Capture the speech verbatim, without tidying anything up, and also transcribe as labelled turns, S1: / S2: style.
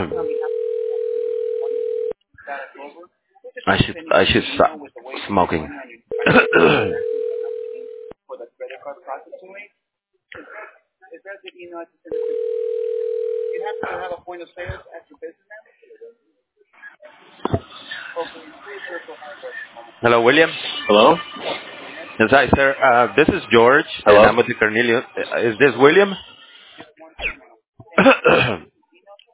S1: I should I should stop smoking. Hello, William.
S2: Hello?
S1: Yes, hi, sir. Uh, this is George, and
S2: Hello?
S1: I'm with the Cornelius. Uh, Is this William?